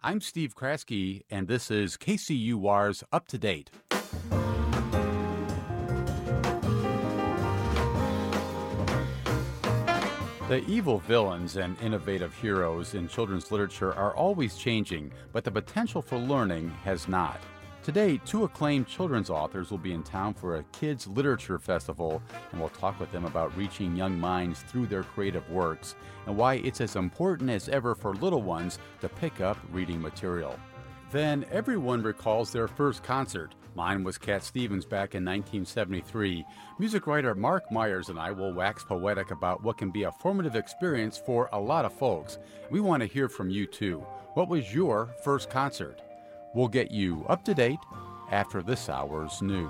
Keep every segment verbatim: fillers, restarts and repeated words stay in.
I'm Steve Kraske, and this is K C U R's Up to Date. The evil villains and innovative heroes in children's literature are always changing, but the potential for learning has not. Today, two acclaimed children's authors will be in town for a kids' literature festival, and we'll talk with them about reaching young minds through their creative works and why it's as important as ever for little ones to pick up reading material. Then everyone recalls their first concert. Mine was Cat Stevens back in nineteen seventy-three. Music writer Mark Myers and I will wax poetic about what can be a formative experience for a lot of folks. We want to hear from you too. What was your first concert? We'll get you up to date after this hour's news.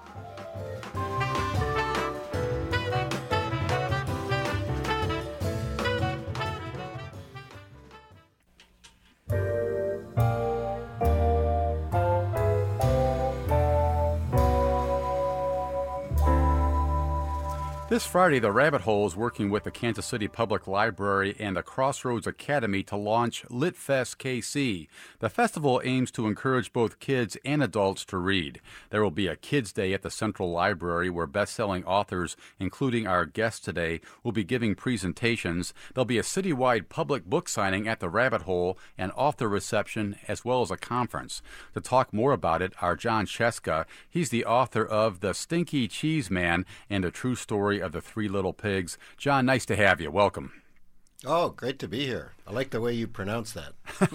This Friday, the Rabbit Hole is working with the Kansas City Public Library and the Crossroads Academy to launch LitFest K C. The festival aims to encourage both kids and adults to read. There will be a Kids Day at the Central Library where best-selling authors, including our guest today, will be giving presentations. There'll be a citywide public book signing at the Rabbit Hole, an author reception, as well as a conference. To talk more about it are Jon Scieszka. He's the author of The Stinky Cheese Man and A True Story of the Three Little Pigs. Jon, nice to have you. Welcome. Oh, great to be here. I like the way you pronounce that.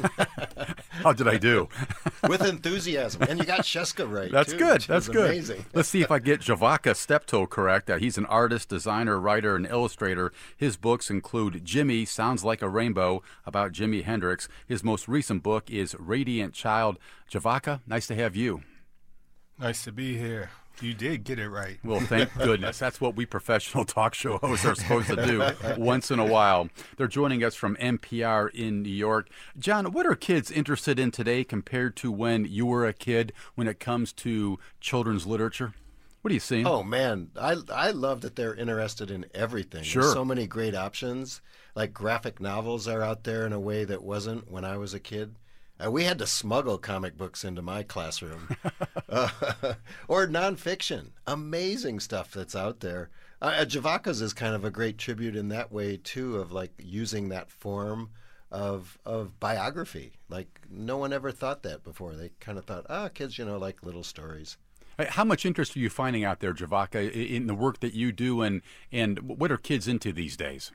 How did I do? With enthusiasm. And you got Scieszka right, That's too, good. That's good. Amazing. Let's see if I get Javaca Steptoe correct. Uh, he's an artist, designer, writer, and illustrator. His books include Jimmy Sounds Like a Rainbow, about Jimi Hendrix. His most recent book is Radiant Child. Javaca, nice to have you. Nice to be here. You did get it right. Well, thank goodness. That's what we professional talk show hosts are supposed to do once in a while. They're joining us from N P R in New York. Jon, what are kids interested in today compared to when you were a kid when it comes to children's literature? What are you seeing? Oh, man. I, I love that they're interested in everything. Sure. There's so many great options. Like graphic novels are out there in a way that wasn't when I was a kid. Uh, we had to smuggle comic books into my classroom. uh, or nonfiction. Amazing stuff that's out there. Uh, Javaca's is kind of a great tribute in that way, too, of like using that form of of biography. Like no one ever thought that before. They kind of thought, ah, kids, you know, like little stories. How much interest are you finding out there, Javaca, in the work that you do, and, and what are kids into these days?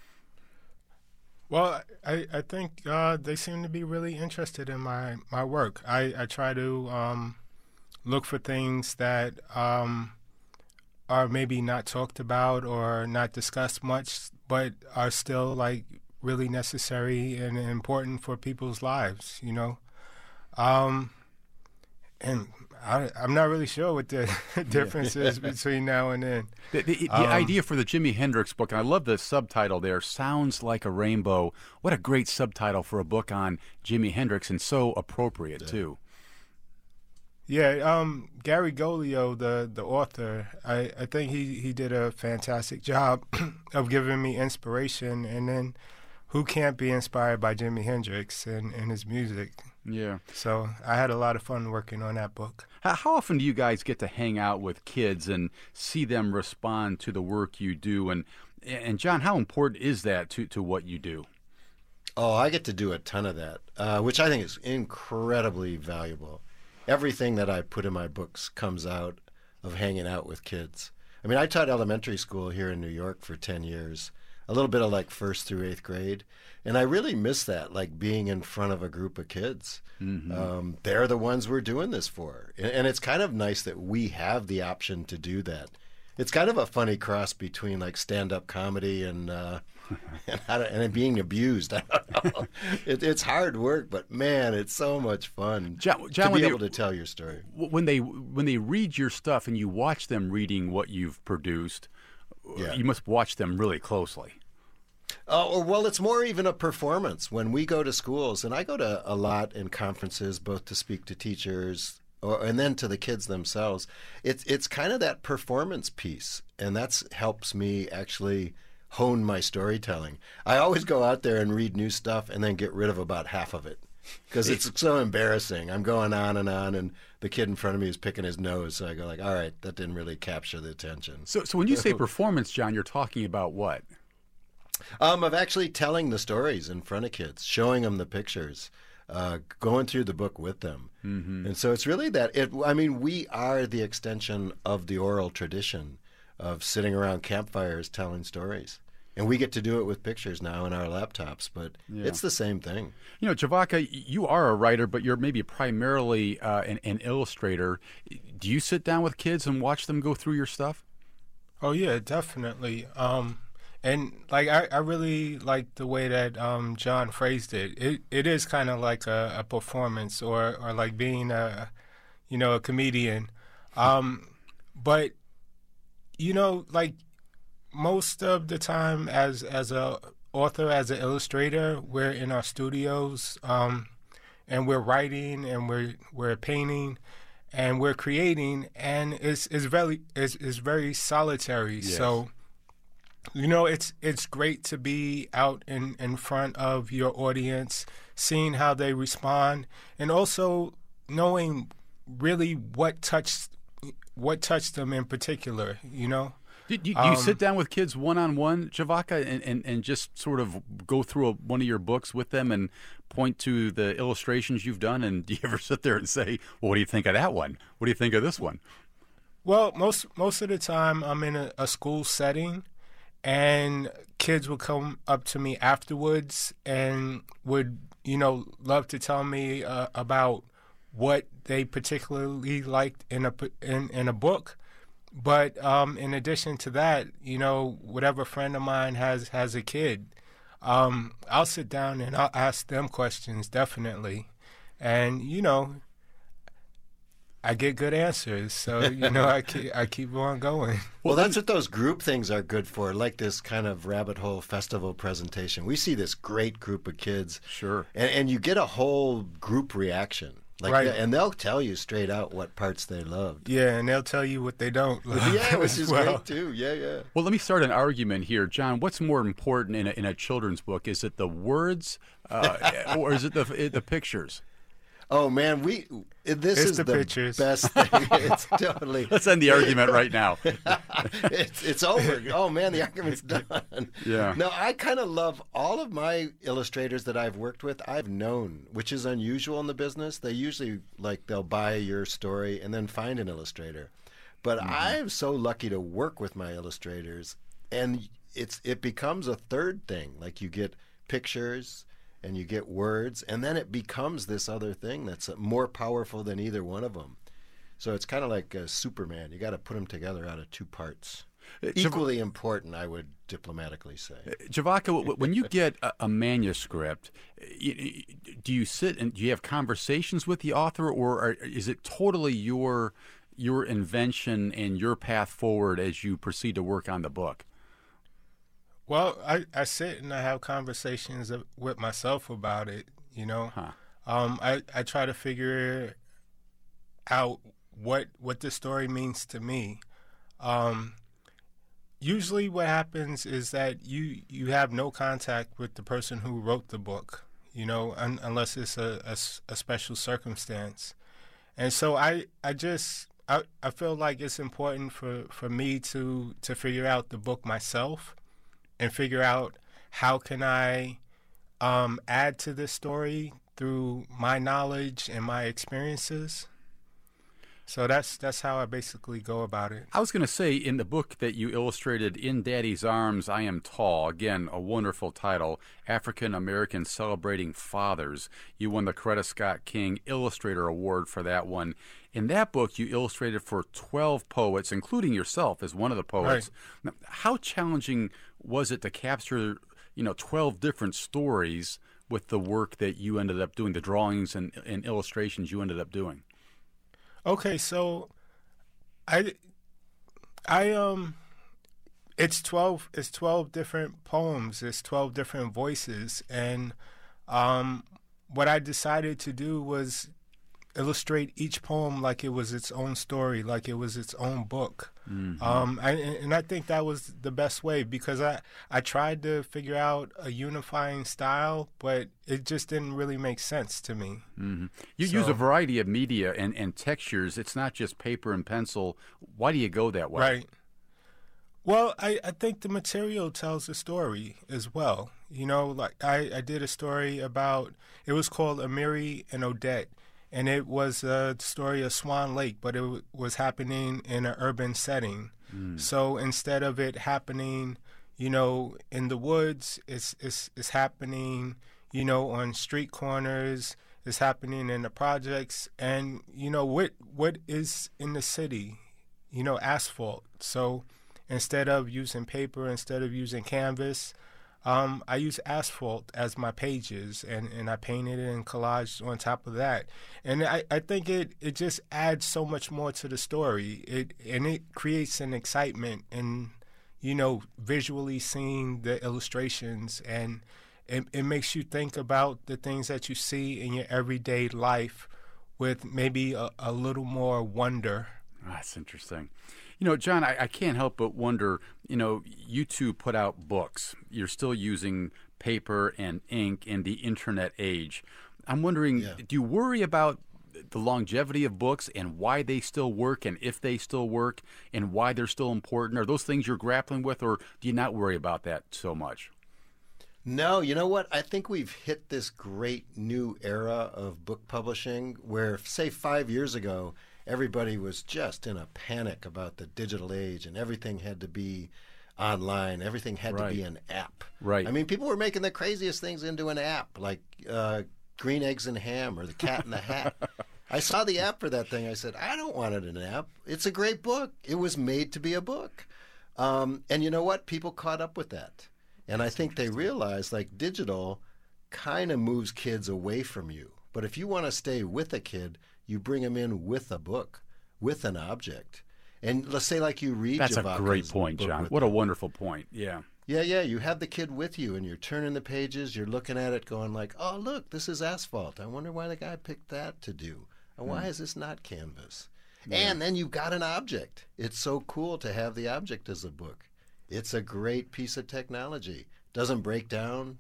Well, I, I think uh, they seem to be really interested in my, my work. I, I try to um, look for things that um, are maybe not talked about or not discussed much, but are still like really necessary and important for people's lives, you know. Um, and I, I'm not really sure what the difference is between now and then. The, the, the um, idea for the Jimi Hendrix book, and I love the subtitle there, Sounds Like a Rainbow. What a great subtitle for a book on Jimi Hendrix, and so appropriate, yeah. too. Yeah, um, Gary Golio, the, the author, I, I think he, he did a fantastic job of giving me inspiration, and then who can't be inspired by Jimi Hendrix and, and his music? Yeah. So I had a lot of fun working on that book. How, how often do you guys get to hang out with kids and see them respond to the work you do? And, and Jon, how important is that to, to what you do? Oh, I get to do a ton of that, uh, which I think is incredibly valuable. Everything that I put in my books comes out of hanging out with kids. I mean, I taught elementary school here in New York for ten years. A little bit of like first through eighth grade. And I really miss that, like being in front of a group of kids. Mm-hmm. Um, they're the ones we're doing this for. And, and it's kind of nice that we have the option to do that. It's kind of a funny cross between like stand-up comedy and uh, and, how to, and being abused. I don't know. it, it's hard work, but man, it's so much fun Jon, Jon, to be they, able to tell your story. When they when they read your stuff and you watch them reading what you've produced, yeah. you must watch them really closely. Oh, well, it's more even a performance. When we go to schools, and I go to a lot in conferences, both to speak to teachers or, and then to the kids themselves, it's it's kind of that performance piece, and that's helps me actually hone my storytelling. I always go out there and read new stuff and then get rid of about half of it. because it's so embarrassing. I'm going on and on, and the kid in front of me is picking his nose. So I go like, all right, that didn't really capture the attention. So, so when you say performance, John, you're talking about what? Um, of actually telling the stories in front of kids, showing them the pictures, uh, going through the book with them. Mm-hmm. And so it's really that. It. I mean, we are the extension of the oral tradition of sitting around campfires telling stories. And we get to do it with pictures now in our laptops, but yeah. It's the same thing. You know, Javaka, you are a writer, but you're maybe primarily uh, an, an illustrator. Do you sit down with kids and watch them go through your stuff? Oh, yeah, definitely. Um, and, like, I, I really like the way that um, John phrased it. It It is kind of like a, a performance or, or like being a, you know, a comedian. Um, but, you know, like, most of the time as as a author, as an illustrator, we're in our studios um, and we're writing and we're we're painting and we're creating, and it's it's very it's, it's very solitary. Yes. So, you know, it's it's great to be out in, in front of your audience, seeing how they respond, and also knowing really what touched what touched them in particular, you know. Do you, do you um, sit down with kids one-on-one, Javaka, and, and, and just sort of go through a, one of your books with them and point to the illustrations you've done? And do you ever sit there and say, well, what do you think of that one? What do you think of this one? Well, most most of the time I'm in a, a school setting, and kids will come up to me afterwards and would, you know, love to tell me uh, about what they particularly liked in a, in, in a book. But um, in addition to that, you know, whatever friend of mine has, has a kid, um, I'll sit down and I'll ask them questions, definitely. And, you know, I get good answers. So, you know, I keep, I keep on going. Well, that's what those group things are good for, like this kind of rabbit hole festival presentation. We see this great group of kids. Sure. And, and you get a whole group reaction. Like, right. And they'll tell you straight out what parts they loved. Yeah, and they'll tell you what they don't love. Yeah, which is well. great, too. Yeah, yeah. Well, let me start an argument here. John, what's more important in a, in a children's book? Is it the words uh, or is it the the pictures? Oh, man, we this it's is the, the pictures. best thing. It's totally. Let's end the argument right now. it's, it's over. Oh, man, the argument's done. Yeah. No, I kind of love all of my illustrators that I've worked with. I've known, which is unusual in the business. They usually, like, they'll buy your story and then find an illustrator. But mm-hmm. I'm so lucky to work with my illustrators, and it's it becomes a third thing. Like, you get pictures and you get words, and then it becomes this other thing that's more powerful than either one of them. So it's kind of like uh, Superman. You got to put them together out of two parts. Equally important, I would diplomatically say. Javaka, when you get a, a manuscript, do you sit and do you have conversations with the author, or are, is it totally your your invention and your path forward as you proceed to work on the book? Well, I, I sit and I have conversations with myself about it, you know. Huh. Um, I, I try to figure out what what the story means to me. Um, usually what happens is that you, you have no contact with the person who wrote the book, you know, un, unless it's a, a, a special circumstance. And so I, I just, I, I feel like it's important for, for me to, to figure out the book myself, and figure out how can I um, add to this story through my knowledge and my experiences. So that's that's how I basically go about it. I was going to say, in the book that you illustrated, In Daddy's Arms, I Am Tall, again, a wonderful title, African American Celebrating Fathers. You won the Coretta Scott King Illustrator Award for that one. In that book, you illustrated for twelve poets, including yourself as one of the poets. Right. Now, how challenging was it to capture, you know, twelve different stories with the work that you ended up doing, the drawings and, and illustrations you ended up doing? Okay, so I, I um, it's twelve. It's twelve different poems. It's twelve different voices, and um, what I decided to do was illustrate each poem like it was its own story, like it was its own book. Mm-hmm. Um, I, and I think that was the best way, because I, I tried to figure out a unifying style, but it just didn't really make sense to me. Mm-hmm. You So- use a variety of media and, and textures. It's not just paper and pencil. Why do you go that way? Right. Well, I, I think the material tells a story as well. You know, like I, I did a story about, it was called Amiri and Odette, and it was a story of Swan Lake, but it w- was happening in an urban setting. Mm. So instead of it happening, you know, in the woods, it's, it's, it's happening, you know, on street corners, it's happening in the projects, and, you know, what what is in the city? You know, asphalt. So instead of using paper, instead of using canvas, um, I use asphalt as my pages, and, and I painted it and collaged on top of that. And I, I think it, it just adds so much more to the story. It and it creates an excitement in, you know, visually seeing the illustrations, and it, it makes you think about the things that you see in your everyday life with maybe a, a little more wonder. That's interesting. You know, John, I, I can't help but wonder, you know, you two put out books. You're still using paper and ink in the internet age. I'm wondering, Yeah. do you worry about the longevity of books and why they still work, and if they still work, and why they're still important? Are those things you're grappling with, or do you not worry about that so much? No, you know what? I think we've hit this great new era of book publishing where, say, five years ago, everybody was just in a panic about the digital age, and everything had to be online. Everything had Right. to be an app. Right. I mean, people were making the craziest things into an app, like uh, Green Eggs and Ham or The Cat in the Hat. I saw the app for that thing. I said, I don't want it in an app. It's a great book. It was made to be a book. Um, and you know what? People caught up with that. And I think they realized, like, digital kind of moves kids away from you. But if you want to stay with a kid, you bring them in with a book, with an object. And let's say, like, you read That's a Javaka's great point, book John. with What a them. wonderful point. Yeah. Yeah, yeah, you have the kid with you, and you're turning the pages, you're looking at it going like, oh, look, this is asphalt. I wonder why the guy picked that to do. And why is this not canvas? And then you've got an object. It's so cool to have the object as a book. It's a great piece of technology. Doesn't break down.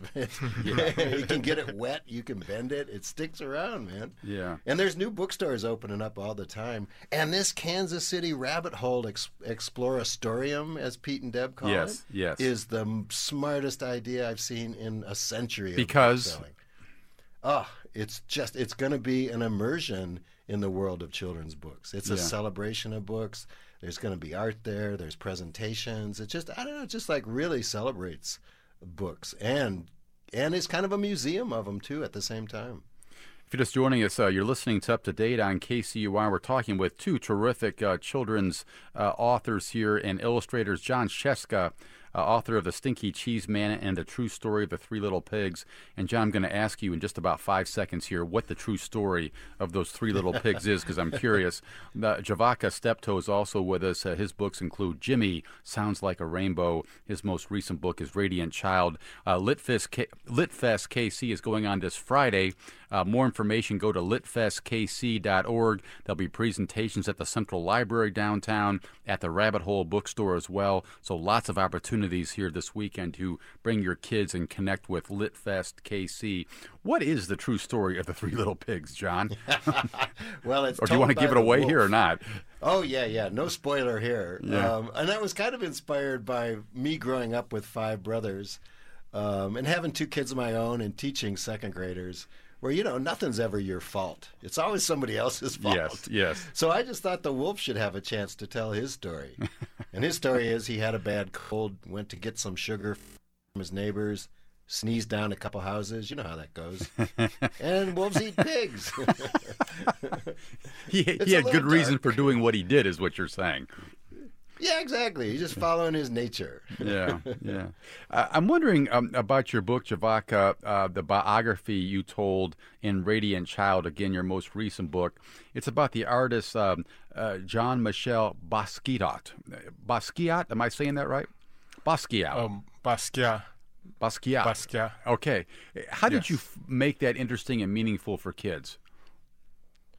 You can get it wet. You can bend it. It sticks around, man. Yeah. And there's new bookstores opening up all the time. And this Kansas City rabbit hole ex- Explorastorium, as Pete and Deb call Yes, it, yes. is the m- smartest idea I've seen in a century of Because? bookselling. Oh, it's just, it's going to be an immersion in the world of children's books. It's a Yeah. celebration of books. There's going to be art there. There's presentations. It just, I don't know, it just like really celebrates books, and and it's kind of a museum of them too at the same time. If you're just joining us, uh, you're listening to Up to Date on K C U R. We're talking with two terrific uh, children's uh, authors here and illustrators, John Sheska, uh, author of The Stinky Cheese Man and The True Story of the Three Little Pigs. And John, I'm going to ask you in just about five seconds here what the true story of those three little pigs is, because I'm curious. Uh, Javaka Steptoe is also with us. Uh, his books include Jimmy, Sounds Like a Rainbow. His most recent book is Radiant Child. Uh, Litfest, K- Litfest K C is going on this Friday. Uh, more information, go to litfest k c dot org. There'll be presentations at the Central Library downtown, at the Rabbit Hole Bookstore as well. So lots of opportunities here this weekend to bring your kids and connect with Litfest K C. What is the true story of the Three Little Pigs, John? Well, it's Or do you want to told give it by the away wolf. here or not? Oh, yeah, yeah. No spoiler here. Yeah. Um, and that was kind of inspired by me growing up with five brothers um, and having two kids of my own and teaching second graders where, you know, nothing's ever your fault. It's always somebody else's fault. Yes, yes. So I just thought the wolf should have a chance to tell his story. And his story is he had a bad cold, went to get some sugar from his neighbors, sneezed down a couple houses. You know how that goes. And wolves eat pigs. He, It's he a had good little reason dark. for doing what he did, is what you're saying. Yeah, exactly. He's just following his nature. Yeah, yeah. Uh, I'm wondering um, about your book, Javaka, uh, the biography you told in Radiant Child, again, your most recent book. It's about the artist um, uh, Jean-Michel Basquiat. Basquiat, am I saying that right? Basquiat. Um, Basquiat. Basquiat. Basquiat. Okay. How did Yes. you f- make that interesting and meaningful for kids?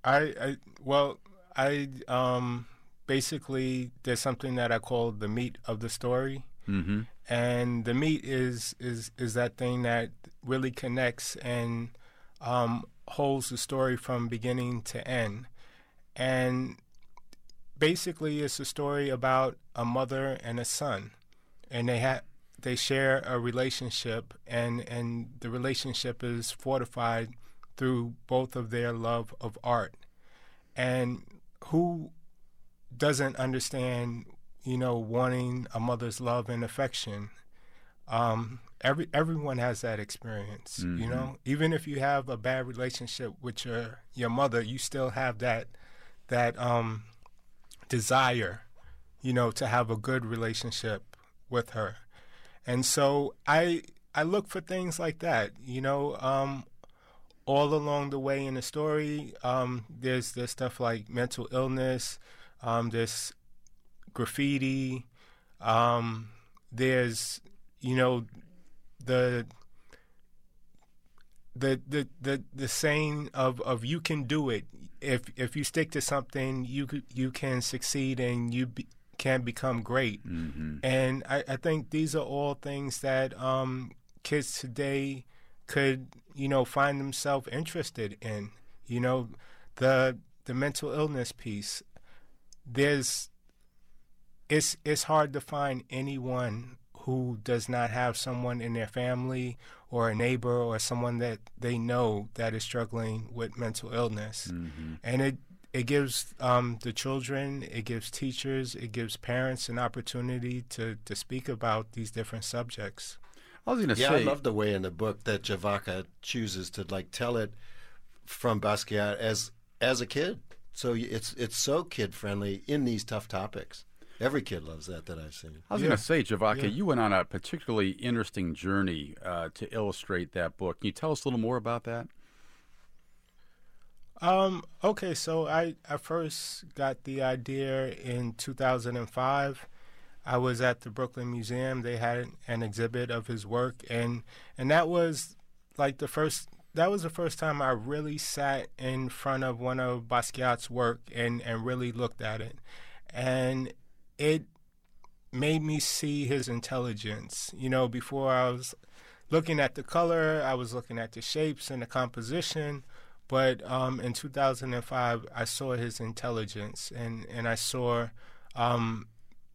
I, I well, I um, basically there's something that I call the meat of the story, Mm-hmm. and the meat is is is that thing that really connects and um, holds the story from beginning to end. And basically, it's a story about a mother and a son, and they have they share a relationship, and and the relationship is fortified through both of their love of art. And who doesn't understand, you know, wanting a mother's love and affection? Um, every everyone has that experience, Mm-hmm. you know. Even if you have a bad relationship with your your mother, you still have that that um, desire, you know, to have a good relationship with her. And so I I look for things like that, you know. Um, all along the way in the story, um, there's there's stuff like mental illness, um, there's graffiti, um, there's you know the the the the the saying of, of you can do it. If if you stick to something, you could, you can succeed and you be, can become great. Mm-hmm. And I, I think these are all things that um, kids today could, you know, find themselves interested in. You know, the the mental illness piece. There's it's it's hard to find anyone who does not have someone in their family or a neighbor or someone that they know that is struggling with mental illness. Mm-hmm. And it it gives um, the children, it gives teachers, it gives parents an opportunity to, to speak about these different subjects. I was going to Yeah, say, I love the way in the book that Javaka chooses to like tell it from Basquiat as as a kid. So it's it's so kid friendly in these tough topics. Every kid loves that that I've seen. I was Yeah. going to say, Javaka, Yeah. you went on a particularly interesting journey uh, to illustrate that book. Can you tell us a little more about that? Um, okay, so I, I first got the idea in two thousand five. I was at the Brooklyn Museum. They had an exhibit of his work, and and that was like the first that was the first time I really sat in front of one of Basquiat's work and, and really looked at it. And it made me see his intelligence. You know, before I was looking at the color, I was looking at the shapes and the composition. But um, in two thousand five, I saw his intelligence, and, and I saw, um,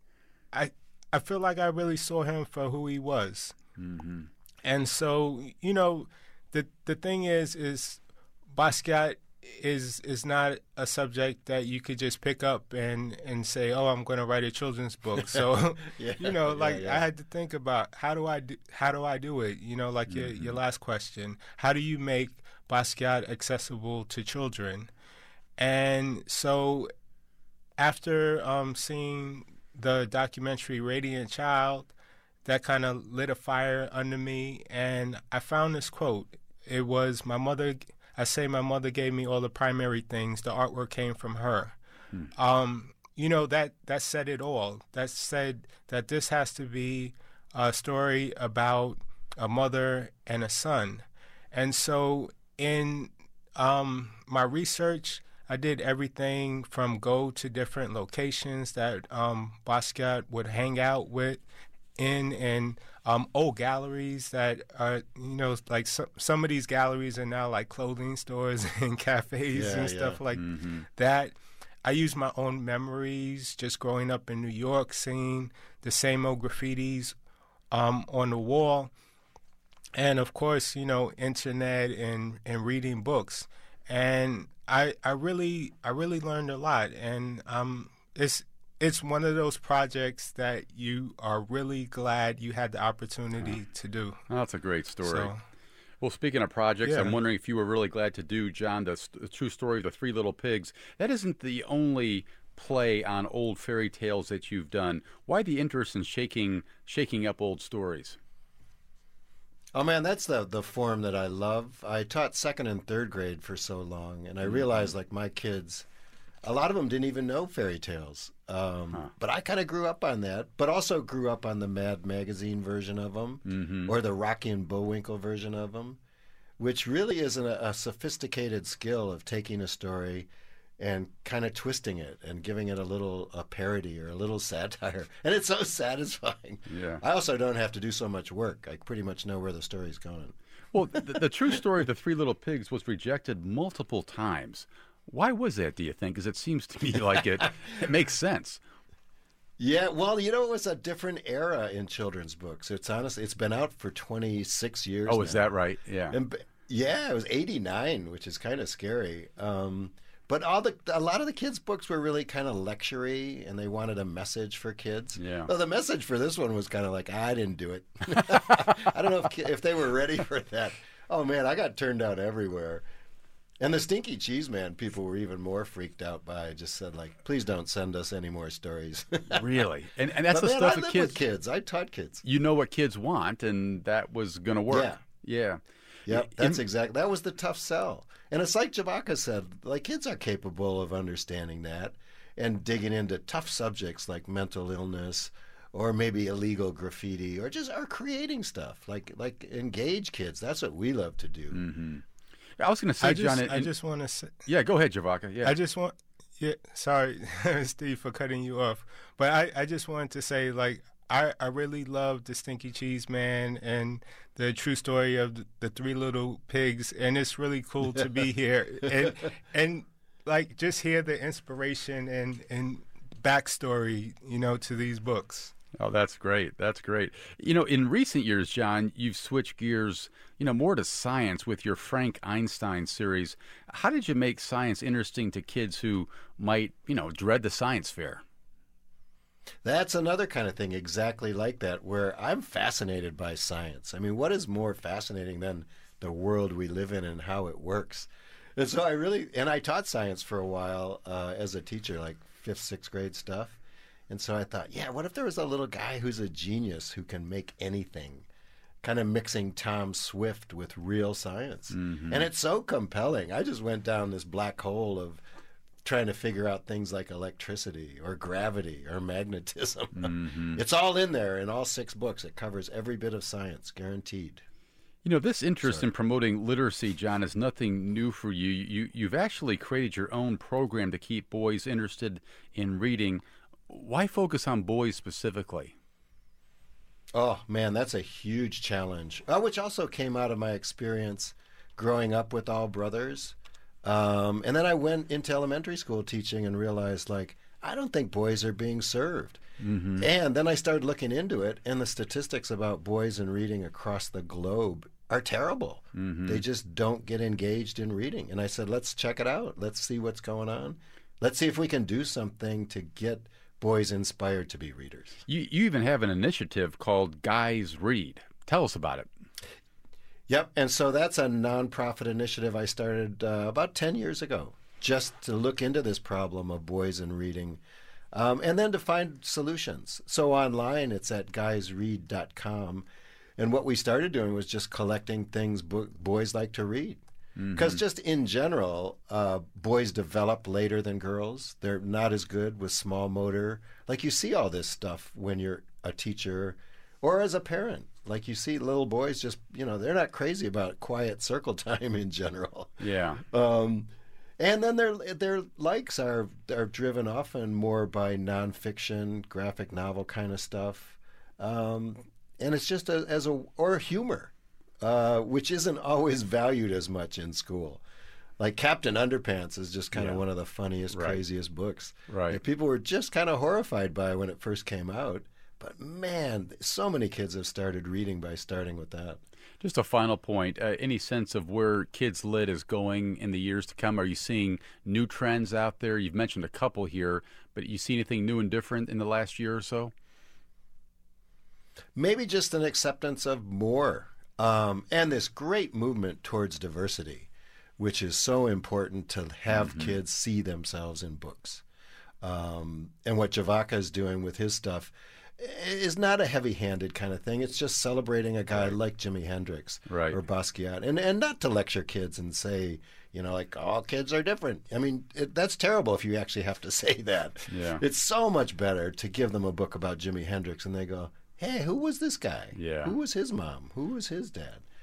I I feel like I really saw him for who he was. Mm-hmm. And so, you know, the the thing is, is Basquiat is is not a subject that you could just pick up and, and say, oh, I'm going to write a children's book. So, Yeah, you know, yeah, like yeah. I had to think about how do I do, how do I do it? You know, like your your last question, how do you make Basquiat accessible to children? And so, after um, seeing the documentary Radiant Child, that kind of lit a fire under me, and I found this quote. It was, my mother, I say my mother gave me all the primary things. The artwork came from her. Hmm. Um, you know, that, that said it all. That said that this has to be a story about a mother and a son. And so in um, my research, I did everything from go to different locations that um, Basquiat would hang out with in, and um, old galleries that are, you know, like some, some of these galleries are now like clothing stores and cafes Yeah, and stuff yeah. like Mm-hmm. that. I use my own memories just growing up in New York, seeing the same old graffitis um, on the wall. And of course, you know, internet and, and reading books. And I I really I really learned a lot. And um it's it's one of those projects that you are really glad you had the opportunity to do. Oh, that's a great story. So Well, speaking of projects, Yeah. I'm wondering if you were really glad to do, John, the, st- the true story of the Three Little Pigs. That isn't the only play on old fairy tales that you've done. Why the interest in shaking shaking up old stories? Oh man, that's the the form that I love. I taught second and third grade for so long, and I realized like my kids, a lot of them didn't even know fairy tales. Um, Huh. But I kind of grew up on that, but also grew up on the Mad Magazine version of them, Mm-hmm. or the Rocky and Bullwinkle version of them. which really is a, a sophisticated skill of taking a story and kind of twisting it and giving it a little a parody or a little satire. And it's so satisfying. Yeah. I also don't have to do so much work. I pretty much know where the story's going. Well, the, the true story of the Three Little Pigs was rejected multiple times. Why was that, do you think? Because it seems to me like it, it makes sense. Yeah, well, you know, it was a different era in children's books. It's honestly, it's been out for twenty-six years Oh, now. is that right? Yeah. And, yeah, it was eighty-nine, which is kind of scary. Um, but all the a lot of the kids' books were really kind of lectury, and they wanted a message for kids. Yeah. Well, the message for this one was kind of like, I didn't do it. I don't know if if they were ready for that. Oh man, I got turned down everywhere. And the Stinky Cheese Man, people were even more freaked out by. Just said like, please don't send us any more stories. Really? And and that's but the man, stuff I that live kids. with kids. I taught kids. You know what kids want, and that was going to work. Yeah. Yeah. Yep, that's exactly. That was the tough sell. And it's like Javaka said, like kids are capable of understanding that and digging into tough subjects like mental illness or maybe illegal graffiti or just are creating stuff like like engage kids. That's what we love to do. Mm-hmm. I was going to say, I just, John. I and, just want to say. yeah, go ahead, Javaka. Yeah. I just want. Yeah, sorry, Steve, for cutting you off. But I, I just wanted to say, like, I, I really love the Stinky Cheese Man and the true story of the, the Three Little Pigs, and it's really cool to be here and and like just hear the inspiration and and backstory, you know, to these books. Oh, that's great. That's great. You know, in recent years, John, you've switched gears, you know, more to science with your Frank Einstein series. How did you make science interesting to kids who might, you know, dread the science fair? That's another kind of thing exactly like that, where I'm fascinated by science. I mean, what is more fascinating than the world we live in and how it works? And so I really, and I taught science for a while uh, as a teacher, like fifth, sixth grade stuff. And so I thought, yeah, what if there was a little guy who's a genius who can make anything? Kind of mixing Tom Swift with real science. Mm-hmm. And it's so compelling. I just went down this black hole of trying to figure out things like electricity or gravity or magnetism. Mm-hmm. It's all in there in all six books. It covers every bit of science, guaranteed. You know, this interest Sorry. in promoting literacy, John, is nothing new for you. you. You've actually created your own program to keep boys interested in reading. Why focus on boys specifically? Oh, man, that's a huge challenge, uh, which also came out of my experience growing up with all brothers. Um, and then I went into elementary school teaching and realized, like, I don't think boys are being served. Mm-hmm. And then I started looking into it, and the statistics about boys and reading across the globe are terrible. Mm-hmm. They just don't get engaged in reading. And I said, let's check it out. Let's see what's going on. Let's see if we can do something to get boys inspired to be readers. You, you even have an initiative called Guys Read. Tell us about it. Yep, and so that's a nonprofit initiative I started uh, about ten years ago, just to look into this problem of boys and reading, um, and then to find solutions. So online, it's at guys read dot com, and what we started doing was just collecting things bo- boys like to read. Because mm-hmm. just in general, uh, boys develop later than girls. They're not as good with small motor. Like you see all this stuff when you're a teacher or as a parent. Like you see little boys just, you know, they're not crazy about quiet circle time in general. Yeah. Um, and then their their likes are are driven often more by nonfiction, graphic novel kind of stuff. Um, and it's just a, as a, or humor. Uh, which isn't always valued as much in school. Like Captain Underpants is just kind of yeah. one of the funniest, right. craziest books. Right. That people were just kind of horrified by when it first came out. But man, so many kids have started reading by starting with that. Just a final point. Uh, any sense of where Kids Lit is going in the years to come? Are you seeing new trends out there? You've mentioned a couple here, but you see anything new and different in the last year or so? Maybe just an acceptance of more. Um, and this great movement towards diversity, which is so important to have mm-hmm. kids see themselves in books. Um, and what Javaka is doing with his stuff is not a heavy-handed kind of thing. It's just celebrating a guy right. like Jimi Hendrix right. or Basquiat. And, and not to lecture kids and say, you know, like, all kids are different. I mean, it, that's terrible if you actually have to say that. Yeah. It's so much better to give them a book about Jimi Hendrix and they go, hey, who was this guy? Yeah. Who was his mom? Who was his dad?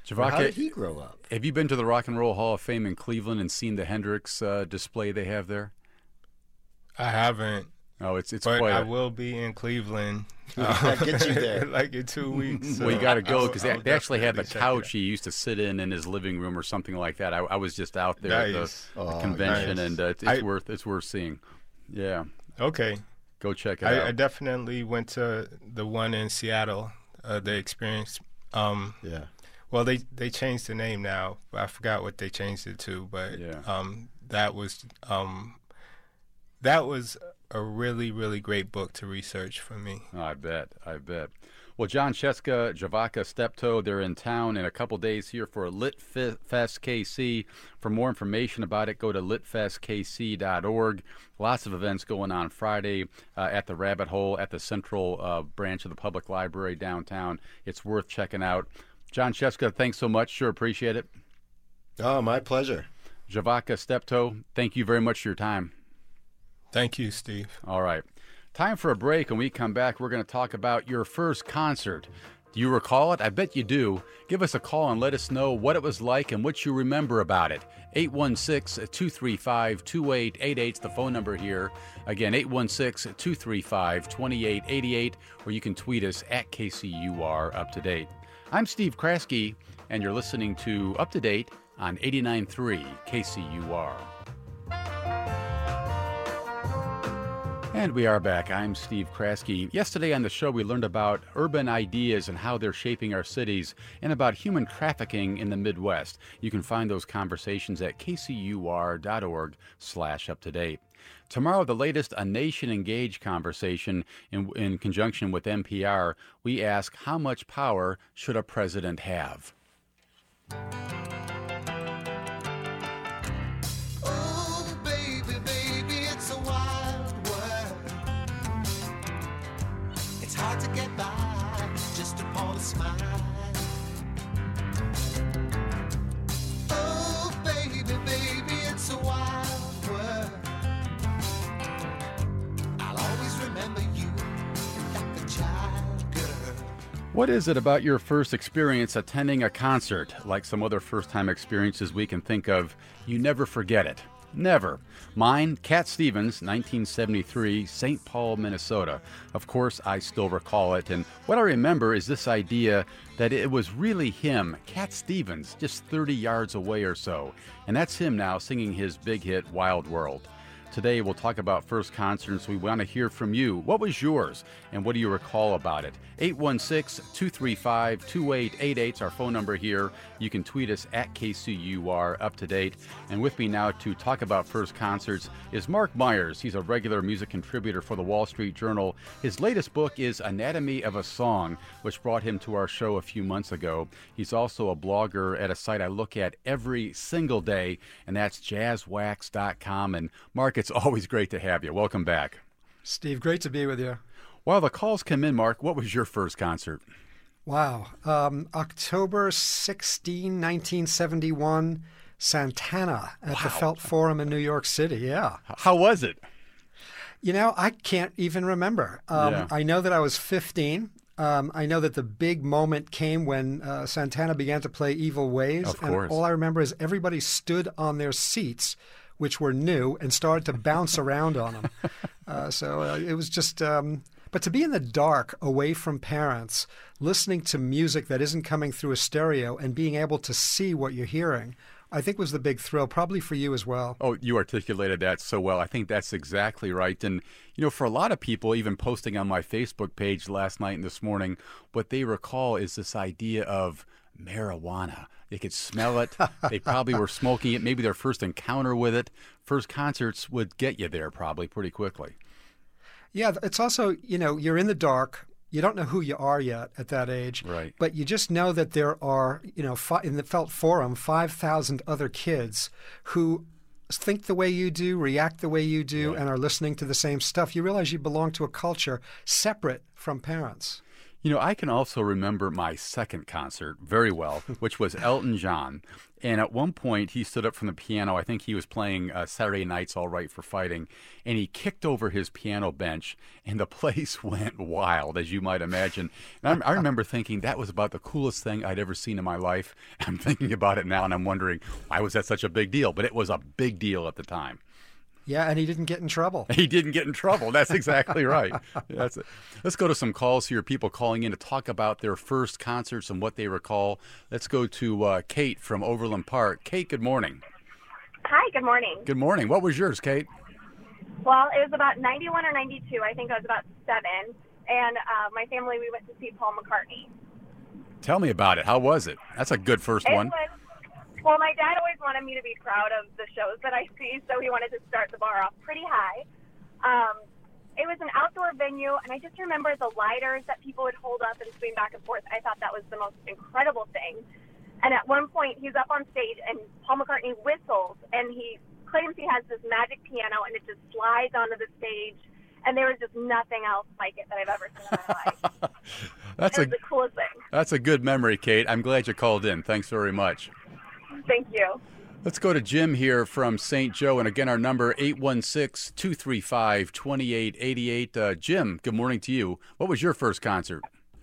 Well, how Javaka, did he grow up? have you been to the Rock and Roll Hall of Fame in Cleveland and seen the Hendrix uh, display they have there? I haven't. Oh, it's it's But quite. I A, will be in Cleveland. I'll get you there. like in two weeks. So well, you got to go I'll- because they, I'll they actually have the definitely check it couch he used to sit in in his living room or something like that. I, I was just out there Nice. at the, the Oh, convention, nice. and uh, it's, it's I- worth it's worth seeing. Yeah, Okay. go check it I, out. I definitely went to the one in Seattle, uh, the experience. Um, Yeah. well, they, they changed the name now. I forgot what they changed it to, but Yeah. um, that was um, that was a really, really great book to research for me. Oh, I bet. I bet. Well, Jon Scieszka, Javaka Steptoe, they're in town in a couple days here for Lit Fest K C. For more information about it, go to lit fest k c dot org. Lots of events going on Friday uh, at the Rabbit Hole at the central uh, branch of the public library downtown. It's worth checking out. Jon Scieszka, thanks so much. Sure appreciate it. Oh, my pleasure. Javaka Steptoe, thank you very much for your time. Thank you, Steve. All right. Time for a break. When we come back, we're going to talk about your first concert. Do you recall it? I bet you do. Give us a call and let us know what it was like and what you remember about it. eight one six, two three five, two eight eight eight is the phone number here. Again, eight one six, two three five, two eight eight eight, or you can tweet us at K C U R Up to Date. I'm Steve Kraske, and you're listening to Up to Date on eighty-nine point three K C U R. And we are back. I'm Steve Kraske. Yesterday on the show, we learned about urban ideas and how they're shaping our cities, and about human trafficking in the Midwest. You can find those conversations at k c u r dot org slash up to date. Tomorrow, the latest A Nation Engaged conversation in, in conjunction with N P R. We ask, how much power should a president have? Oh, baby, baby, it's a wild world. It's hard to get by just upon a smile. Oh, baby, baby, it's a wild world. I'll always remember you like a child girl. What is it about your first experience attending a concert, like some other first-time experiences we can think of, you never forget it? Never. Mine, Cat Stevens, nineteen seventy-three, Saint Paul, Minnesota. Of course, I still recall it, and what I remember is this idea that it was really him, Cat Stevens, just thirty yards away or so. And that's him now singing his big hit, Wild World. Today, we'll talk about first concerts. We want to hear from you. What was yours, and what do you recall about it? eight one six, two three five, two eight eight eight is our phone number here. You can tweet us at K C U R Up to Date. And with me now to talk about first concerts is Mark Myers. He's a regular music contributor for the Wall Street Journal. His latest book is Anatomy of a Song, which brought him to our show a few months ago. He's also a blogger at a site I look at every single day, and that's jazz wax dot com. And Mark, it's always great to have you. Welcome back. Steve, great to be with you. While the calls come in, Mark, what was your first concert? Wow. Um, October sixteenth, nineteen seventy-one, Santana at the Felt Forum in New York City. Yeah. How was it? You know, I can't even remember. Um, Yeah. I know that I was fifteen. Um, I know that the big moment came when uh, Santana began to play Evil Ways. Of course. And all I remember is everybody stood on their seats, which were new, and started to bounce around on them. Uh, so uh, it was just... Um, But to be in the dark, away from parents, listening to music that isn't coming through a stereo and being able to see what you're hearing, I think was the big thrill, probably for you as well. Oh, you articulated that so well. I think that's exactly right. And, you know, for a lot of people, even posting on my Facebook page last night and this morning, what they recall is this idea of marijuana. They could smell it. They probably were smoking it. Maybe their first encounter with it. First concerts would get you there probably pretty quickly. Yeah, it's also, you know, you're in the dark. You don't know who you are yet at that age. Right. But you just know that there are, you know, fi- in the Felt Forum, five thousand other kids who think the way you do, react the way you do, Yeah. and are listening to the same stuff. You realize you belong to a culture separate from parents. You know, I can also remember my second concert very well, which was Elton John. And at one point, he stood up from the piano. I think he was playing uh, Saturday Night's All Right for Fighting. And he kicked over his piano bench, and the place went wild, as you might imagine. And I, I remember thinking that was about the coolest thing I'd ever seen in my life. I'm thinking about it now, and I'm wondering, why was that such a big deal? But it was a big deal at the time. Yeah, and he didn't get in trouble. He didn't get in trouble. That's exactly right. That's it. Let's go to some calls here. People calling in to talk about their first concerts and what they recall. Let's go to uh, Kate from Overland Park. Kate, good morning. Hi, good morning. Good morning. What was yours, Kate? Well, it was about ninety-one or ninety-two. I think I was about seven. And uh, my family, we went to see Paul McCartney. Tell me about it. How was it? That's a good first it one. Was, well, my dad always wanted me to be proud of the shows that I see, so he wanted to start the bar off pretty high. Um, it was an outdoor venue, and I just remember the lighters that people would hold up and swing back and forth. I thought that was the most incredible thing. And at one point, he's up on stage, and Paul McCartney whistles, and he claims he has this magic piano, and it just slides onto the stage. And there was just nothing else like it that I've ever seen in my life. That's it was a, the coolest thing. That's a good memory, Kate. I'm glad you called in. Thanks very much. Thank you. Let's go to Jim here from Saint Joe. And again, our number, eight one six, two three five, two eight eight eight. Uh, Jim, good morning to you. What was your first concert?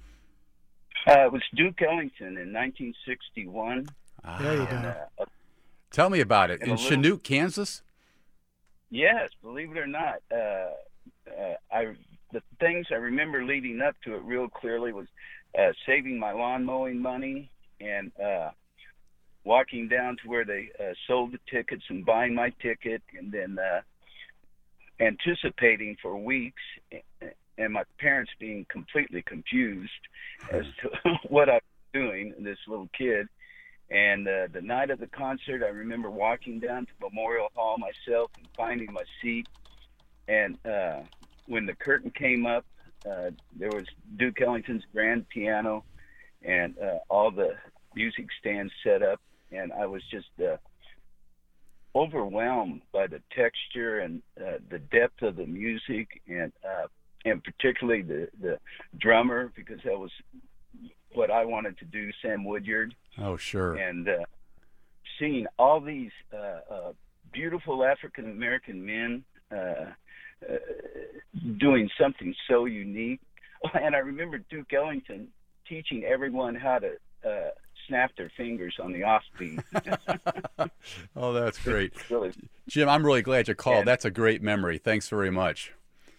Uh, it was Duke Ellington in nineteen sixty-one. There you And, go. uh, Tell me about it. In In a little- Chinook, Kansas? yes, believe it or not. Uh, uh, I the things I remember leading up to it real clearly was uh, saving my lawn mowing money and uh, walking down to where they uh, sold the tickets and buying my ticket, and then uh, anticipating for weeks, and my parents being completely confused as to what I was doing, this little kid. And uh, the night of the concert, I remember walking down to Memorial Hall myself and finding my seat. And uh, when the curtain came up, uh, there was Duke Ellington's grand piano and uh, all the music stands set up. And I was just uh, overwhelmed by the texture and uh, the depth of the music, and uh, and particularly the, the drummer, because that was what I wanted to do, Sam Woodyard. Oh, sure. And uh, seeing all these uh, uh, beautiful African-American men uh, uh, doing something so unique. And I remember Duke Ellington teaching everyone how to uh, snap their fingers on the offbeat. Oh, that's great. Really, Jim, I'm really glad you called. And- That's a great memory. Thanks very much.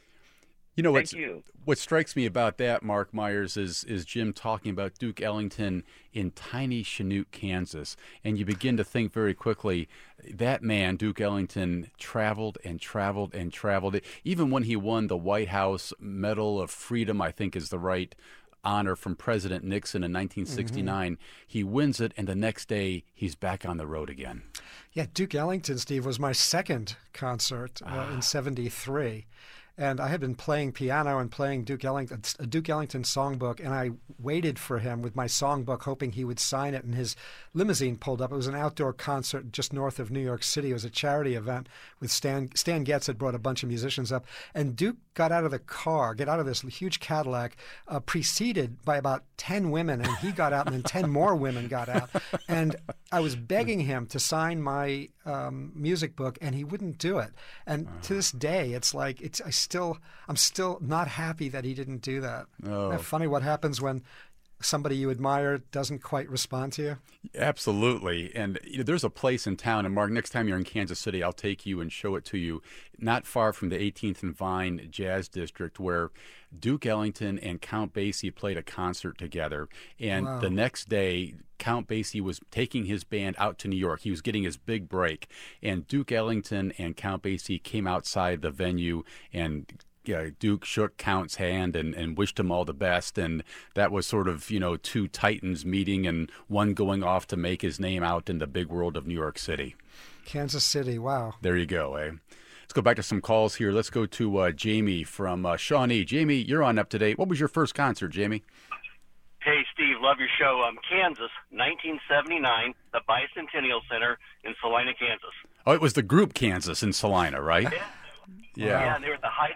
You know, thank what's, you. what strikes me about that, Mark Myers, is is Jim talking about Duke Ellington in tiny Chinook, Kansas. And you begin to think very quickly, that man, Duke Ellington, traveled and traveled and traveled. Even when he won the White House Medal of Freedom, I think is the right honor, from President Nixon in nineteen sixty-nine, mm-hmm. he wins it, and the next day he's back on the road again. Yeah, Duke Ellington, Steve, was my second concert uh, ah. in seventy-three. And I had been playing piano and playing Duke Ellington, a Duke Ellington songbook, and I waited for him with my songbook, hoping he would sign it, and his limousine pulled up. It was an outdoor concert just north of New York City. It was a charity event with Stan. Stan Getz had brought a bunch of musicians up, and Duke got out of the car, get out of this huge Cadillac, uh, preceded by about ten women, and he got out, and then ten more women got out. And I was begging him to sign my um, music book, and he wouldn't do it. And uh-huh. to this day, it's like it's I still I'm still not happy that he didn't do that. Oh. Isn't that funny what happens when somebody you admire doesn't quite respond to you? Absolutely. And you know, there's a place in town, and Mark, next time you're in Kansas City, I'll take you and show it to you, not far from the eighteenth and Vine Jazz District, where Duke Ellington and Count Basie played a concert together. And wow. the next day, Count Basie was taking his band out to New York. He was getting his big break. And Duke Ellington and Count Basie came outside the venue, and Yeah, Duke shook Count's hand and, and wished him all the best, and that was sort of, you know, two titans meeting and one going off to make his name out in the big world of New York City. Kansas City, wow. There you go, eh? Let's go back to some calls here. Let's go to uh, Jamie from uh, Shawnee. Jamie, you're on Up to Date. What was your first concert, Jamie? Hey, Steve, love your show. Um, Kansas, nineteen seventy-nine, the Bicentennial Center in Salina, Kansas. Oh, it was the group Kansas in Salina, right? Yeah. Yeah. Yeah, and they were at the height of their they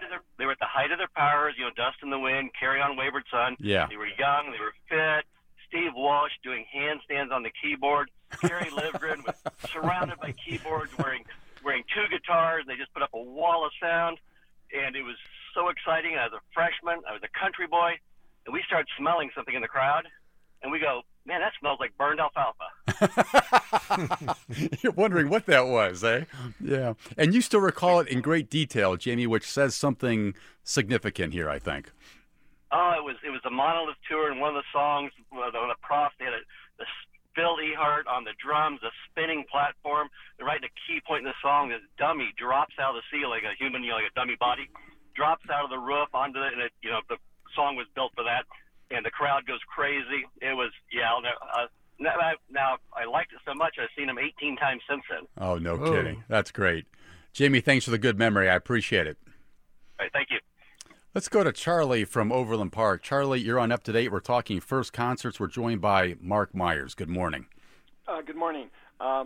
were at the height of their powers, you know, Dust in the Wind, Carry On Wayward Son. Yeah. They were young, they were fit. Steve Walsh doing handstands on the keyboard. Kerry Livgren was surrounded by keyboards, wearing wearing two guitars. They just put up a wall of sound, and it was so exciting. I was a freshman. I was a country boy, and we started smelling something in the crowd, and we go, man, that smells like burned alfalfa. You're wondering what that was, eh? Yeah. And you still recall it in great detail, Jamie, which says something significant here, I think. Oh, it was it was a Monolith tour, and one of the songs, one of the profs, they had a, the Bill Ehart on the drums, a spinning platform. They're right at a key point in the song. This dummy drops out of the ceiling, a human, you know, like a dummy body, drops out of the roof onto it, and it, you know, the song was built for that. And the crowd goes crazy. It was, yeah. Uh, now, now I liked it so much, I've seen him eighteen times since then. Oh, no Whoa. kidding. That's great. Jamie, thanks for the good memory. I appreciate it. All right, thank you. Let's go to Charlie from Overland Park. Charlie, you're on Up to Date. We're talking first concerts. We're joined by Mark Myers. Good morning. Uh, good morning. Uh,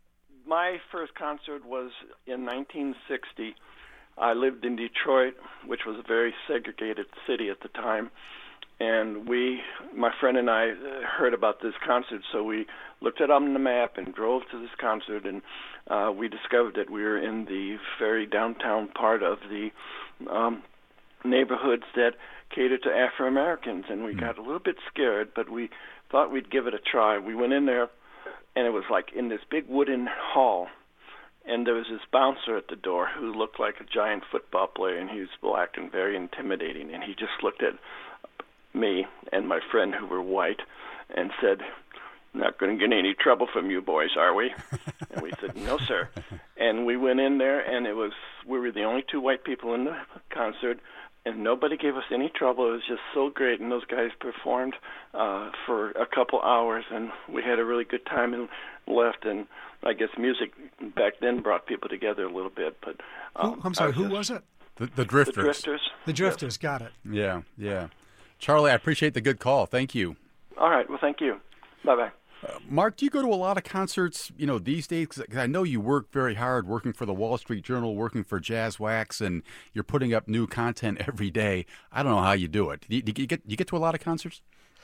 my first concert was in nineteen sixty. I lived in Detroit, which was a very segregated city at the time. And we, my friend and I, heard about this concert, so we looked it up on the map and drove to this concert, and uh, we discovered that we were in the very downtown part of the um, neighborhoods that cater to Afro-Americans, and we mm. got a little bit scared, but we thought we'd give it a try. We went in there, and it was like in this big wooden hall, and there was this bouncer at the door who looked like a giant football player, and he was black and very intimidating, and he just looked at me and my friend who were white and said, "Not going to get any trouble from you boys, are we?" And we said, "No, sir." And we went in there, and it was we were the only two white people in the concert, and nobody gave us any trouble. It was just so great, and those guys performed uh, for a couple hours, and we had a really good time and left. And I guess music back then brought people together a little bit. But um, who, I'm sorry, was who just, was it? The, the Drifters. The Drifters. The Drifters, got it. Yeah, yeah. Charlie, I appreciate the good call. Thank you. All right. Well, thank you. Bye-bye. Uh, Mark, do you go to a lot of concerts, you know, these days? Because I know you work very hard working for the Wall Street Journal, working for Jazz Wax, and you're putting up new content every day. I don't know how you do it. Do you, do you get, do you get to a lot of concerts?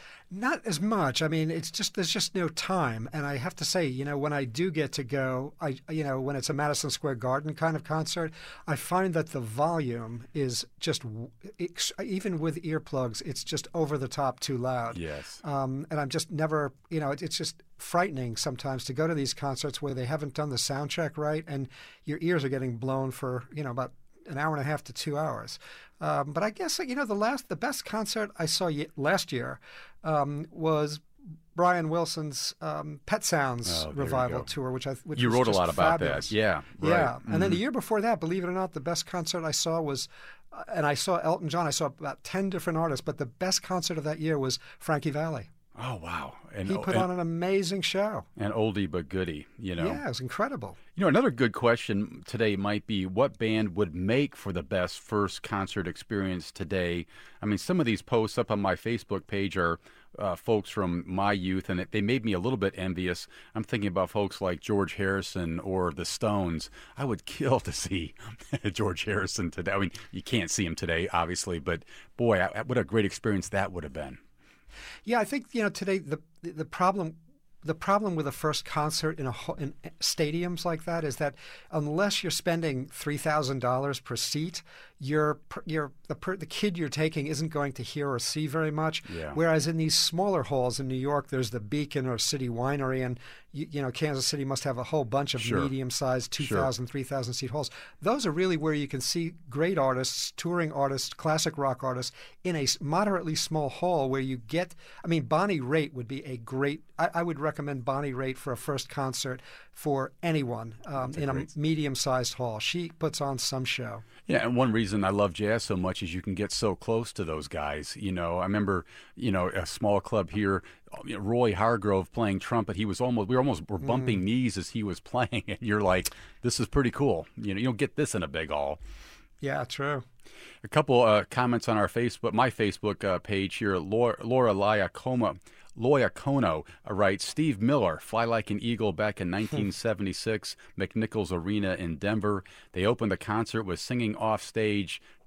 Not as much. I mean, it's just there's just no time. And I have to say, you know, when I do get to go, I you know, when it's a Madison Square Garden kind of concert, I find that the volume is just it's, even with earplugs, it's just over the top too loud. Yes. Um, and I'm just never, you know, it, it's just frightening sometimes to go to these concerts where they haven't done the sound check right, and your ears are getting blown for, you know, about an hour and a half to two hours. Um, but I guess, you know, the last, the best concert I saw y- last year um, was Brian Wilson's um, Pet Sounds oh, revival tour, which I which you was wrote a just lot about fabulous. that. Yeah, right. Yeah, Mm-hmm. and then the year before that, believe it or not, the best concert I saw was, uh, and I saw Elton John. I saw about ten different artists, but the best concert of that year was Frankie Valli. Oh, wow. And, he put and, on an amazing show. An oldie but goodie, you know. Yeah, it was incredible. You know, another good question today might be what band would make for the best first concert experience today? I mean, some of these posts up on my Facebook page are uh, folks from my youth, and it, they made me a little bit envious. I'm thinking about folks like George Harrison or the Stones. I would kill to see George Harrison today. I mean, you can't see him today, obviously, but boy, I, what a great experience that would have been. Yeah, I think, you know, today the the problem the problem with a first concert in a in stadiums like that is that unless you're spending three thousand dollars per seat, you're you're the per, the kid you're taking isn't going to hear or see very much. Yeah. Whereas in these smaller halls in New York, there's the Beacon or City Winery, and you, you know Kansas City must have a whole bunch of sure. medium-sized two thousand, sure. three thousand seat halls. Those are really where you can see great artists, touring artists, classic rock artists in a moderately small hall where you get. I mean, Bonnie Raitt would be a great. I, I would recommend Bonnie Raitt for a first concert for anyone um, in a medium-sized hall. She puts on some show. Yeah, and one reason I love jazz so much is you can get so close to those guys. You know, I remember, you know, a small club here, you know, Roy Hargrove playing trumpet. He was almost, we were almost were bumping mm. knees as he was playing, and you're like, this is pretty cool. You know, you don't get this in a big hall. Yeah, true. A couple uh, comments on our Facebook, my Facebook uh, page here. Laura, Laura Liacoma. Loya Kono writes, Steve Miller, Fly Like an Eagle back in nineteen seventy-six, McNichols Arena in Denver. They opened the concert with singing off stage,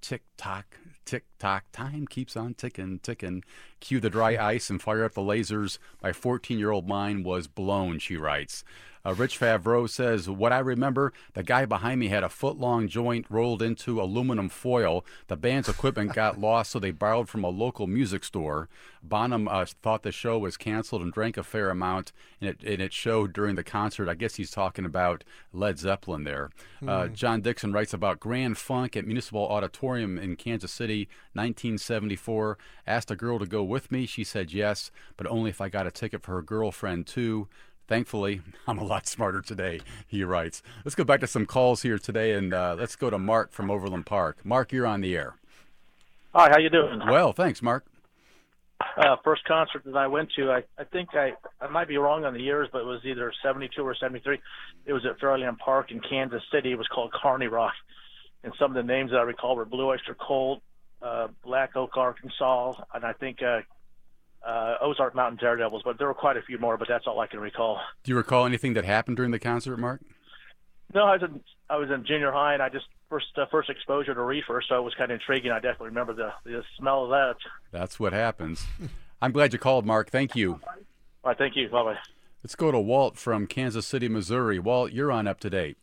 tick tock, tick tock. Time keeps on ticking, ticking. Cue the dry ice and fire up the lasers. My fourteen-year-old mind was blown, she writes. Uh, Rich Favreau says, what I remember, the guy behind me had a foot-long joint rolled into aluminum foil. The band's equipment got lost, so they borrowed from a local music store. Bonham uh, thought the show was canceled and drank a fair amount, and it, and it showed during the concert. I guess he's talking about Led Zeppelin there. Mm. Uh, John Dixon writes about Grand Funk at Municipal Auditorium in Kansas City, nineteen seventy-four. Asked a girl to go with me. She said yes, but only if I got a ticket for her girlfriend, too. Thankfully, I'm a lot smarter today, he writes. Let's go back to some calls here today, and uh, let's go to Mark from Overland Park. Mark, you're on the air. Hi, how you doing? Well, thanks, Mark. Uh, first concert that I went to, I, I think I, I might be wrong on the years, but it was either seventy-two or seventy-three. It was at Fairland Park in Kansas City. It was called Carney Rock. And some of the names that I recall were Blue Oyster Cult, uh, Black Oak, Arkansas, and I think uh, uh, Ozark Mountain Daredevils, but there were quite a few more, but that's all I can recall. Do you recall anything that happened during the concert, Mark? No, I was in, I was in junior high, and I just first uh, first exposure to reefer, so it was kind of intriguing. I definitely remember the, the smell of that. That's what happens. I'm glad you called, Mark. Thank you. All right, thank you. Bye-bye. Let's go to Walt from Kansas City, Missouri. Walt, you're on Up to Date.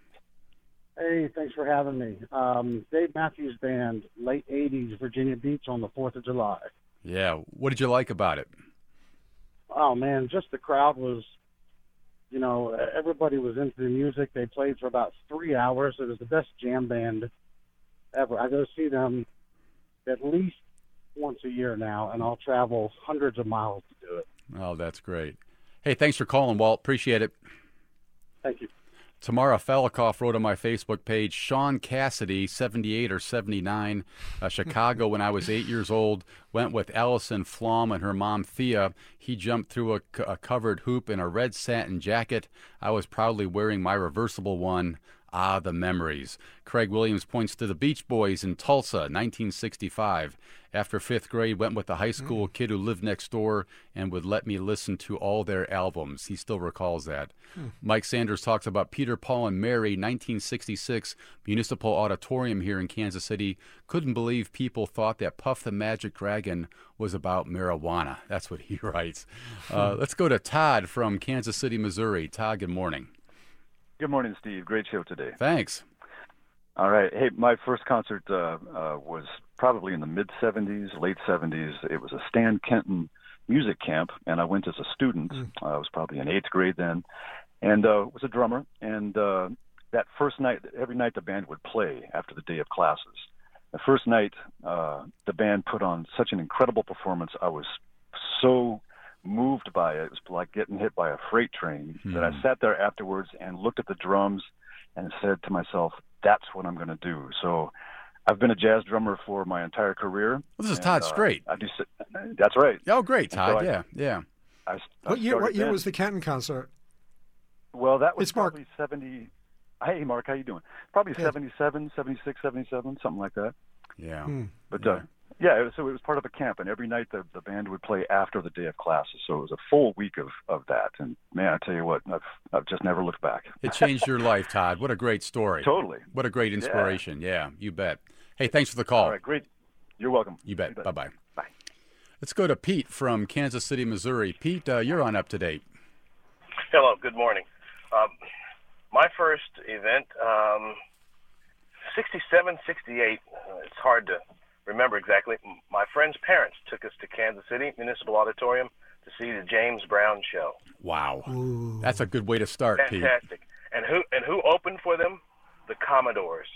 Hey, thanks for having me. Um, Dave Matthews Band, late eighties, Virginia Beach on the fourth of July. Yeah. What did you like about it? Oh, man, just the crowd was, you know, everybody was into the music. They played for about three hours. It was the best jam band ever. I go see them at least once a year now, and I'll travel hundreds of miles to do it. Oh, that's great. Hey, thanks for calling, Walt. Appreciate it. Thank you. Tamara Falikoff wrote on my Facebook page, Sean Cassidy, seventy-eight or seventy-nine, uh, Chicago when I was eight years old, went with Allison Flom and her mom Thea. He jumped through a, a covered hoop in a red satin jacket. I was proudly wearing my reversible one. Ah, the memories. Craig Williams points to the Beach Boys in Tulsa, nineteen sixty-five. After fifth grade, went with a high school mm. kid who lived next door and would let me listen to all their albums. He still recalls that. Mm. Mike Sanders talks about Peter, Paul, and Mary, nineteen sixty-six, Municipal Auditorium here in Kansas City. Couldn't believe people thought that Puff the Magic Dragon was about marijuana. That's what he writes. Uh, let's go to Todd from Kansas City, Missouri. Todd, good morning. Good morning, Steve. Great show today. Thanks. All right. Hey, my first concert uh, uh, was probably in the mid-seventies, late seventies. It was a Stan Kenton music camp, and I went as a student. Mm. Uh, I was probably in eighth grade then, and uh, was a drummer. And uh, that first night, every night the band would play after the day of classes. The first night, uh, the band put on such an incredible performance. I was so moved by it. It was like getting hit by a freight train. Mm. That I sat there afterwards and looked at the drums and said to myself, that's what I'm going to do. So I've been a jazz drummer for my entire career. Well, this is and, Todd uh, Straight. I do. That's right. Oh, great, Todd. So yeah, I, yeah. I, I what year? What year then. was the Kenton concert? Well, that was it's probably Mark. seventy. Hey, Mark, how you doing? Probably yeah. seventy-seven, seventy-six, seventy-seven, something like that. Yeah. Hmm. But yeah. Uh, yeah, it was, so it was part of a camp, and every night the the band would play after the day of classes. So it was a full week of, of that. And man, I tell you what, I've I've just never looked back. It changed your life, Todd. What a great story. Totally. What a great inspiration. Yeah, yeah, you bet. Hey, thanks for the call. All right, great. You're welcome. You bet. You bet. Bye-bye. Bye. Let's go to Pete from Kansas City, Missouri. Pete, uh, you're on Up to Date. Hello. Good morning. Um, my first event, um, sixty-seven, sixty-eight, uh, it's hard to remember exactly. My friend's parents took us to Kansas City Municipal Auditorium to see the James Brown show. Wow. Ooh. That's a good way to start, Fantastic. Pete. Fantastic. And who and who opened for them? The Commodores.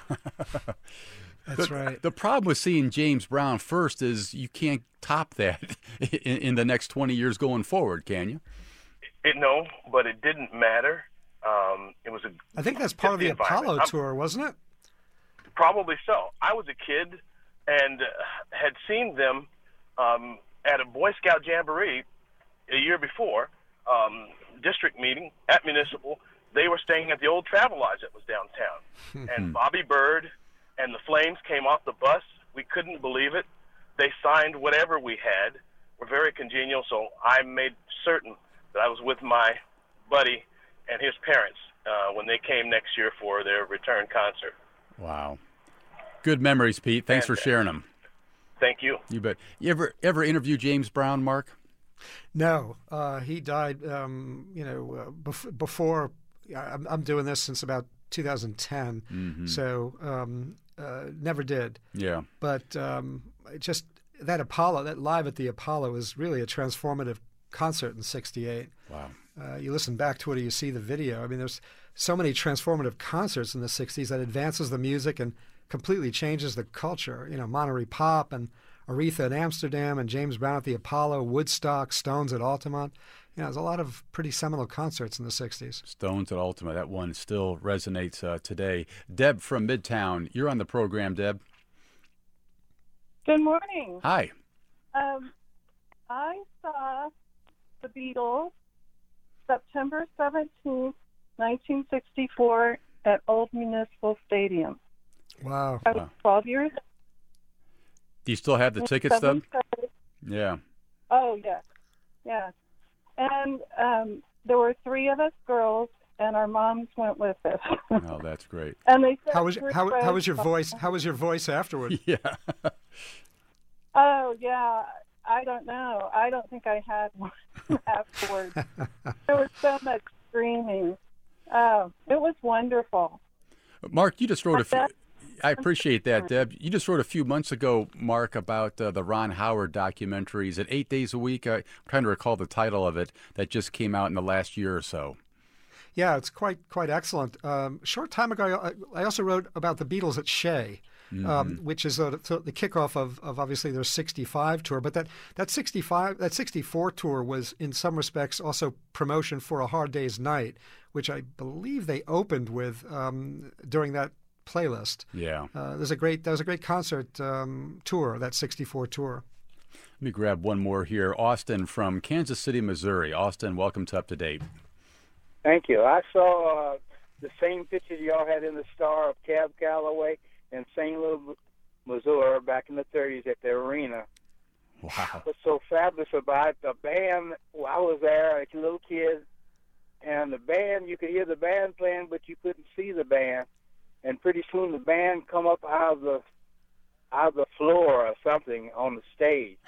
That's the, right. The problem with seeing James Brown first is you can't top that in, in the next twenty years going forward, can you? It, no, but it didn't matter. Um, it was a. I think that's part of the Apollo tour, wasn't it? Probably so. I was a kid and uh, had seen them um, at a Boy Scout Jamboree a year before, um, district meeting at Municipal. They were staying at the old Travelodge that was downtown. And Bobby Bird and the Flames came off the bus. We couldn't believe it. They signed whatever we had. We're very congenial, so I made certain that I was with my buddy and his parents uh, when they came next year for their return concert. Wow. Good memories, Pete. Thanks And, for sharing them. Thank you. You bet. You ever ever interview James Brown, Mark? No, uh, he died. Um, you know, uh, bef- before I'm, I'm doing this since about two thousand ten, Mm-hmm. so um, uh, never did. Yeah. But um, it just that Apollo, that live at the Apollo, was really a transformative concert in sixty-eight. Wow. Uh, you listen back to it, or you see the video. I mean, there's so many transformative concerts in the sixties that advances the music and completely changes the culture. You know, Monterey Pop and Aretha at Amsterdam and James Brown at the Apollo, Woodstock, Stones at Altamont. You know, there's a lot of pretty seminal concerts in the sixties. Stones at Altamont, that one still resonates uh, today. Deb from Midtown, you're on the program, Deb. Good morning. Hi. Um, I saw the Beatles September seventeenth, nineteen sixty-four at Old Municipal Stadium. Wow. I was Wow. twelve years. Do you still have the tickets, Deb? Seven- Yeah. Oh, yes. Yeah. And um, there were three of us girls, and our moms went with us. Oh, that's great. And they said How was we're how, how was your friends. voice? How was your voice afterward? Yeah. Oh, yeah. I don't know. I don't think I had one afterwards. There was so much screaming. Oh, it was wonderful. Mark, you just wrote a few. That- I appreciate that, Deb. You just wrote a few months ago, Mark, about uh, the Ron Howard documentaries. Is it Eight Days a Week? I'm trying to recall the title of it that just came out in the last year or so. Yeah, it's quite quite excellent. Um, short time ago, I, I also wrote about the Beatles at Shea, Mm-hmm. um, which is a, the kickoff of, of obviously their sixty-five tour. But that, that sixty-five that sixty-four tour was in some respects also promotion for A Hard Day's Night, which I believe they opened with um, during that playlist. Yeah. Uh, there's a great that was a great concert um, tour, that sixty-four tour. Let me grab one more here. Austin from Kansas City, Missouri. Austin, welcome to Up to Date. Thank you. I saw uh, the same picture y'all had in the Star of Cab Calloway in Saint Louis, Missouri, back in the thirties at the arena. Wow. What's so fabulous about it, the band, well, I was there as a little kid, and the band, you could hear the band playing, but you couldn't see the band. And pretty soon the band come up out of the out of the floor or something on the stage,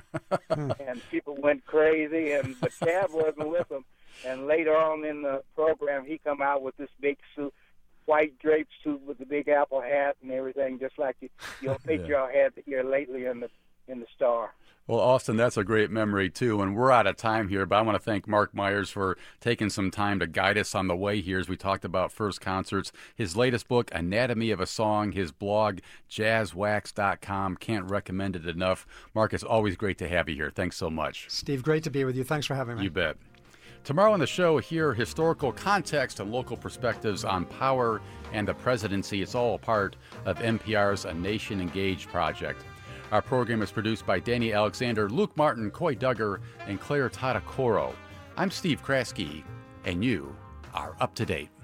and people went crazy. And the Cab wasn't with them. And later on in the program, he come out with this big suit, white draped suit with the big apple hat and everything, just like you, your picture Yeah. I had here lately in the in the Star. Well, Austin, that's a great memory, too. And we're out of time here, but I want to thank Mark Myers for taking some time to guide us on the way here as we talked about first concerts. His latest book, Anatomy of a Song, his blog, jazz wax dot com. Can't recommend it enough. Mark, it's always great to have you here. Thanks so much. Steve, great to be with you. Thanks for having me. You bet. Tomorrow on the show, hear historical context and local perspectives on power and the presidency. It's all part of N P R's A Nation Engaged project. Our program is produced by Danny Alexander, Luke Martin, Coy Duggar, and Claire Tadacoro. I'm Steve Kraske, and you are up to date.